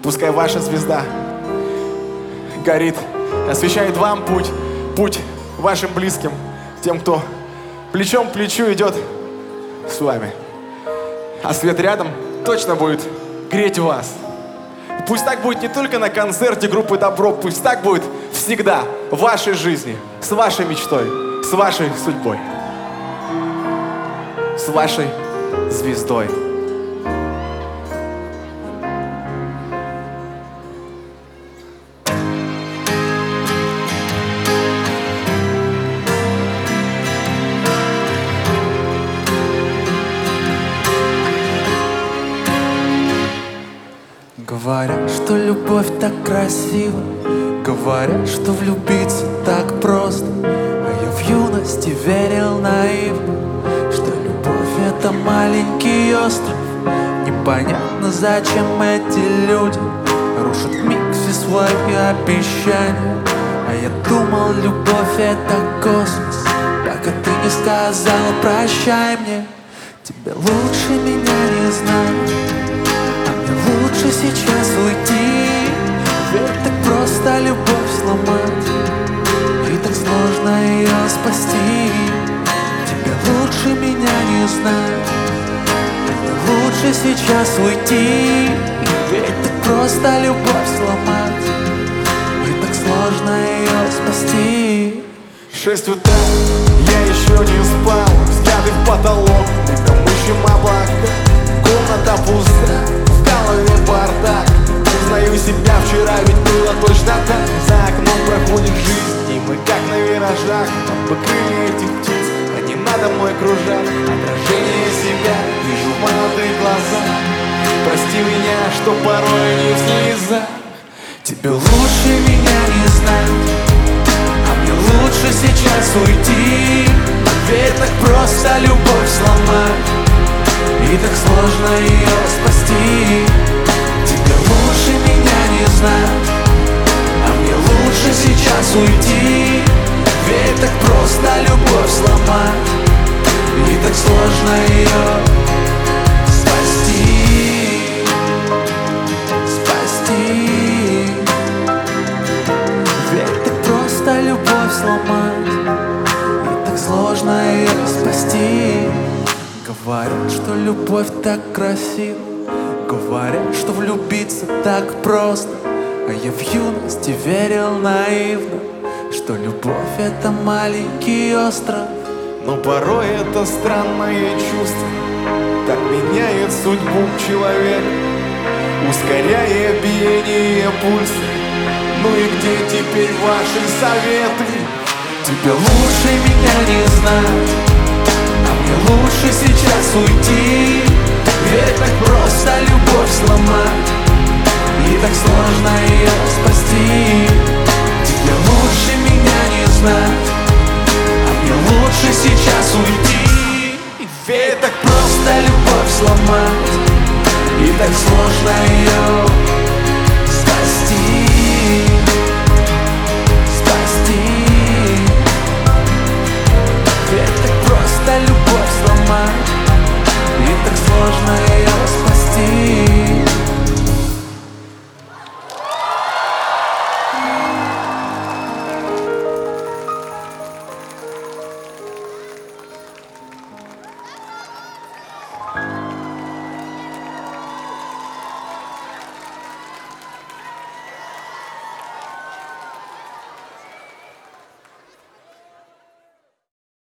Пускай ваша звезда горит, освещает вам путь вашим близким, тем, кто плечом к плечу идет с вами. А свет рядом точно будет греть вас. Пусть так будет не только на концерте группы Добро, пусть так будет всегда в вашей жизни, с вашей мечтой, с вашей судьбой, с вашей звездой. Говорят, что любовь так красива, говорят, что влюбиться так просто. А я в юности верил наивно, что любовь — это маленький остров. Непонятно, зачем эти люди рушат вмиг все свои обещания. А я думал, любовь — это космос, пока ты не сказал прощай мне. Тебе лучше меня не знать, лучше сейчас уйти. Ведь так просто любовь сломать, и так сложно ее спасти. Тебе лучше меня не знать, лучше сейчас уйти. Ведь так просто любовь сломать, и так сложно ее спасти. 6 утра, я еще не спал, взгляды в потолок, это мышим облака, комната пуста, в голове бардак. Признаю себя, вчера ведь было точно так. За окном проходит жизнь, и мы как на виражах. Под крылья этих птиц, они надо мной кружат. Отражение себя вижу в молодых глазах. Прости меня, что порой не в слезах. Тебе лучше меня не знать, а мне лучше сейчас уйти. Ведь так просто любовь сломать, и так сложно ее спасти. Тебе лучше меня не знать, а мне лучше сейчас уйти. Ведь так просто любовь сломать, и так сложно ее спасти. Спасти. Ведь так просто любовь сломать, и так сложно ее спасти. Говорят, что любовь так красива, говорят, что влюбиться так просто. А я в юности верил наивно, что любовь — это маленький остров. Но порой это странное чувство так меняет судьбу человека, ускоряя биение пульса. Ну и где теперь ваши советы? Тебе лучше меня не знать, а мне лучше сейчас уйти. Ведь так просто любовь сломать, и так сложно ее спасти. Тебе лучше меня не знать, а мне лучше сейчас уйти. Ведь так просто любовь сломать, и так сложно ее